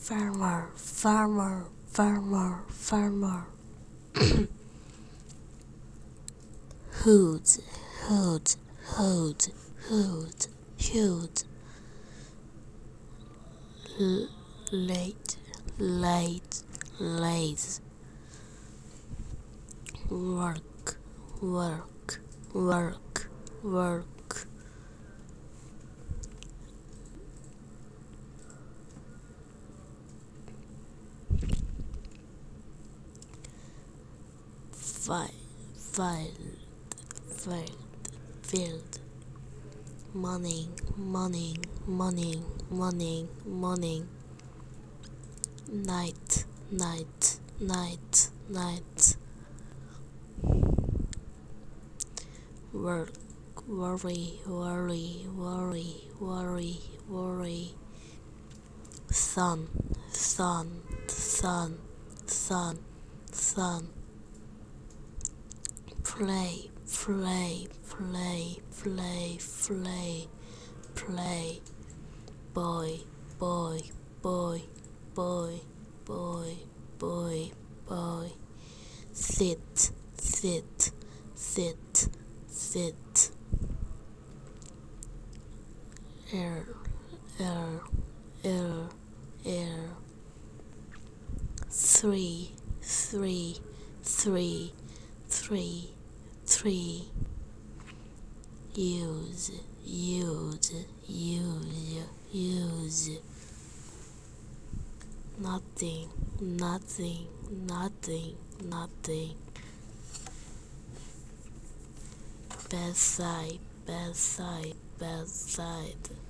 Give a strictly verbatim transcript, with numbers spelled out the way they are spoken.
farmer, farmer, farmer, farmer. Hood, hood, hood, hood, hood. L- late, late, late. Work, work, work, work. Field, field, field, field. Morning, morning, morning, morning, morning. Night, night, night, night. Work, worry, worry, worry, worry, worry. Sun, sun, sun, sun, sun. Play, play, play, play, play, play. Boy, boy, boy, boy, boy, boy, boy. Sit, sit, sit, sit. Air, air, air, air. Three, three, three, three, three. Use, use, use, use. Nothing, nothing, nothing, nothing. Bad side, bad side, bad side.